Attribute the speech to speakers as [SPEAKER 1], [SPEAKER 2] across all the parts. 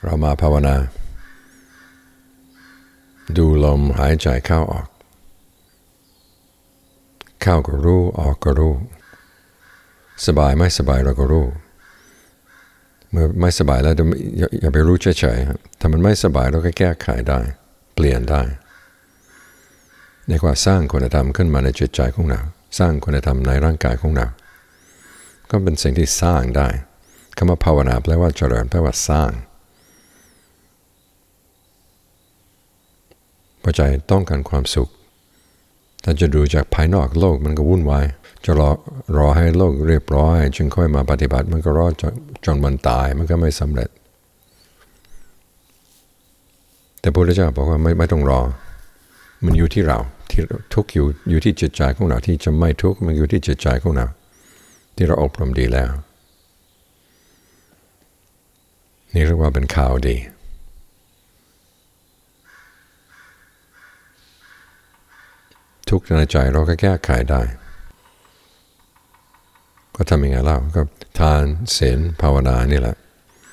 [SPEAKER 1] เรามาภาวนาดูลมหายใจเข้าออกเข้าก็รู้ออกก็รู้สบายไม่สบายเราก็รู้เมื่อไม่สบายแล้วอย่าไปรู้เฉยๆถ้ามันไม่สบายเราก็แก้ไขได้เปลี่ยนได้ในความสร้างคุณธรรมขึ้นมาในจิตใจของเราสร้างคุณธรรมในร่างกายของเราก็เป็นสิ่งที่สร้างได้คำว่าภาวนาแปลว่าเจริญแปลว่าสร้างพอใจต้องการความสุขถ้าจะดูจากภายนอกโลกมันก็วุ่นวายจะรอให้โลกเรียบร้อยจึงค่อยมาปฏิบัติมันก็รอจนมันตายมันก็ไม่สำเร็จแต่พระพุทธเจ้าบอกว่าไม่ต้องรอมันอยู่ที่เราที่ทุกข์อยู่ที่จิตใจของเราที่จะไม่ทุกข์มันอยู่ที่จิตใจของเราที่เราอบรมดีแล้วนี่เรียกว่าเป็นข่าวดีทุกข์ในใจเราก็แก้ไขได้ก็ทำยังไงเล่าก็ทานศีลภาวนานี่แหละ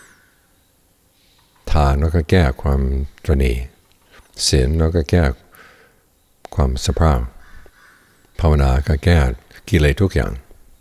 [SPEAKER 1] ทานแล้วก็แก้ความตระหนี่ศีลแล้วก็แก้ความสะเพร่าภาวนาก็แก้กิเลสทุกอย่าง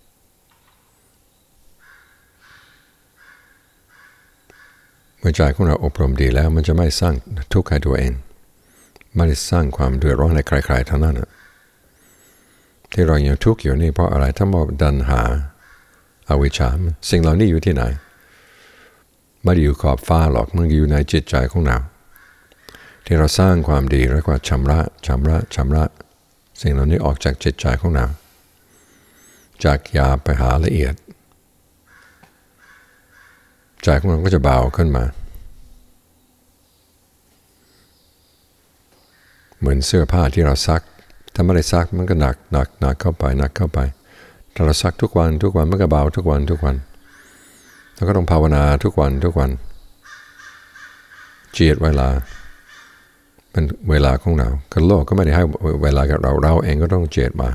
[SPEAKER 1] เมื่อใจของเราอบรมดีแล้วมันจะไม่สร้างทุกข์ให้ตัวเองไม่ได้สร้างความเดือดร้อนให้ใครๆทั้งนั้นที่เรายังทุกข์อยู่นี่เพราะอะไรถ้าเราดันหาอวิชชาสิ่งเหล่านี้อยู่ที่ไหนไม่ได้อยู่ขอบฟ้าหรอกมันอยู่ในจิตใจของเราที่เราสร้างความดีแล้วก็ชำระสิ่งเหล่านี้ออกจากจิตใจของเราจากหยาบไปหาละเอียดใจของเราก็จะเบาขึ้นมาเหมือนเสื้อผ้าที่เราซักถ้าไม่ได้ซักมันก็หนักเข้าไปถ้าเราซักทุกวันมันก็เบาทุกวันแล้วก็ต้องภาวนาทุกวันเจียดเวลาเป็นเวลาของเราคือโลกก็ไม่ได้ให้เวลากับเราเองก็ต้องเจียดมา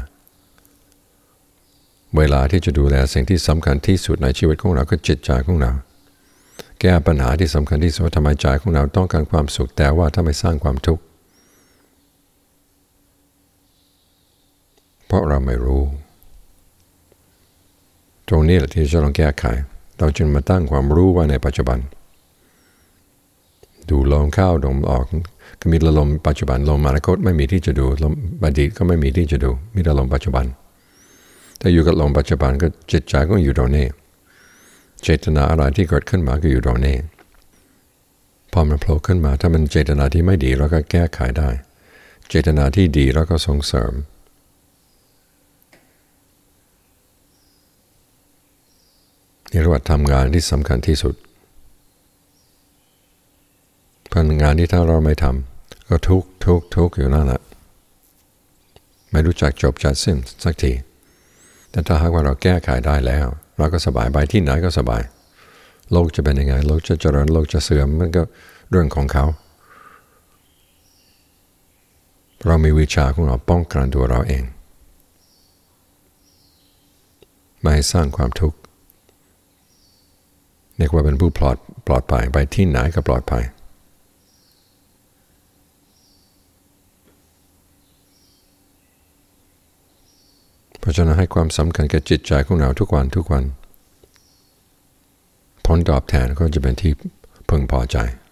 [SPEAKER 1] เวลาที่จะดูแลสิ่งที่สำคัญที่สุดในชีวิตของเราก็จิตใจของเราแก้ปัญหาที่สำคัญที่สุดทำไมใจของเราต้องการความสุขแต่ว่าถ้าไม่สร้างความทุกข์เพราะเราไม่รู้ตรงนี้แหละที่จะต้องแก้ไขเราจึงมาตั้งความรู้ไว้ในปัจจุบันดูลมเข้าลมออกก็มีลมปัจจุบันลมอนาคตไม่มีที่จะดูลมอดีตก็ไม่มีที่จะดูมีแต่ลมปัจจุบันถ้าอยู่กับลมปัจจุบันก็จิตใจก็อยู่ตรงนี้เจตนาอะไรที่เกิดขึ้นมาก็อยู่ตรงนี้พอมันโผล่ขึ้นมาถ้ามันเจตนาที่ไม่ดีเราก็แก้ไขได้เจตนาที่ดีเราก็ส่งเสริมนี่เรียกว่าทำงานที่สำคัญที่สุดเพราะงานที่ถ้าเราไม่ทำก็ทุกข์อยู่นั่นแหละไม่รู้จักจบจัดสิ้นสักทีแต่ถ้าหากว่าเราแก้ไขได้แล้วเราก็สบายไปที่ไหนก็สบายโลกจะเป็นยังไงโลกจะเจริญโลกจะเสื่อมมันก็เรื่องของเขาเรามีวิชาของเราป้องกันตัวเราเองไม่ให้สร้างความทุกข์เรียกว่าเป็นผู้ปลอดภัยไปที่ไหนก็ปลอดภัยเพราะฉะนั้นให้ความสำคัญกับจิตใจของเราทุกวันผลตอบแทนก็จะเป็นที่พึงพอใจ